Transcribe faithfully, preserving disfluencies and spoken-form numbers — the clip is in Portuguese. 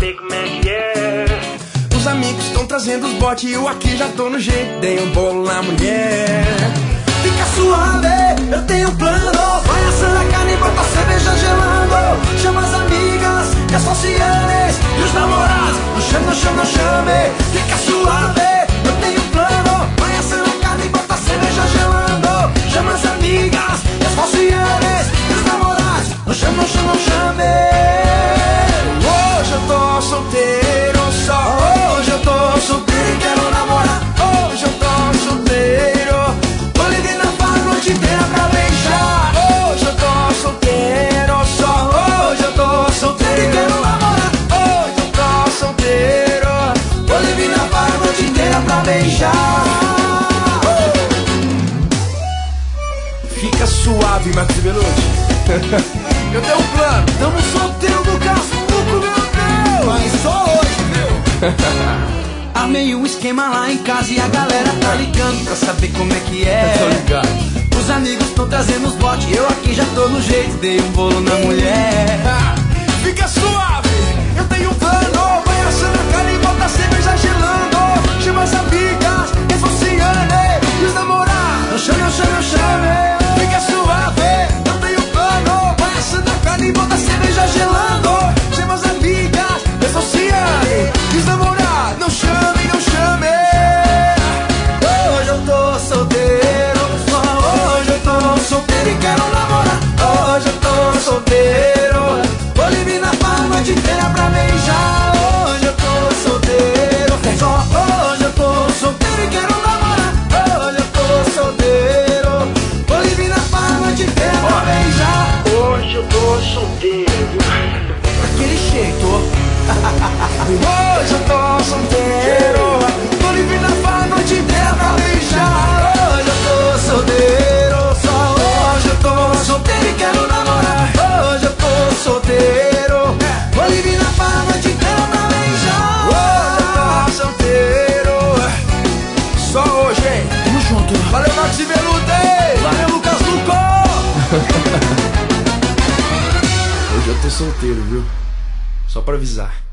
saber como é que é. Os amigos estão trazendo os botes e eu aqui já tô no jeito. Dei um bolo na mulher. Fica suave, eu tenho um plano. Vai assando a carne e bota a cerveja gelando. Chama as amigas e as socianes e os namorados. Não chame, não chame, não chame. Fica suave, eu tenho um plano. Vai assando a carne e bota a cerveja gelando. Chama as amigas e as socianes e os namorados. Não chame, não chame, não chame. Hoje eu tô solteiro, só hoje eu tô solteiro e quero namorar. Hoje eu tô solteiro, tô livre na farra a noite inteira pra beijar. Hoje eu tô solteiro, só hoje eu tô solteiro e quero namorar. Hoje eu tô solteiro, tô livre na farra a noite inteira pra beijar. Fica suave, Marcos Belucci. Eu tenho um plano, tamo solteiro do Casmuco, meu Deus. Mas só hoje, viu? Armei um esquema lá em casa e a galera tá ligando pra saber como é que é. Tô ligado. Os amigos tão trazendo os botes, eu aqui já tô no jeito. Dei um bolo na mulher. Fica suave, eu tenho um plano. Vai assando a carne e bota a cerveja gelando. Chama as amigas, as socianes e os namorados. Não chame, não chame, não chame. Fica suave, eu tenho um plano. Vai assando a carne e bota a cerveja gelando. Chama as amigas, as socianes e os namorados. Não chame, não chame. Hoje eu tô solteiro, só hoje eu tô solteiro e quero namorar. Hoje eu tô solteiro, vou livre na farra a noite inteira pra beijar. Hoje eu tô solteiro, só hoje eu tô solteiro e quero namorar. Hoje eu tô solteiro, vou livre na farra a noite inteira pra beijar. Hoje eu tô solteiro. Daquele jeito. Hoje eu tô solteiro, tô livre na farra a noite inteira pra beijar. Hoje eu tô solteiro, só hoje eu tô solteiro e quero namorar. Hoje eu tô solteiro, tô livre na farra a noite inteira pra beijar. Hoje eu tô solteiro, só hoje, hein? Tamo junto. Valeu, Max e Velude. Valeu, Lucas Luco. Hoje eu tô solteiro, viu? Só pra avisar.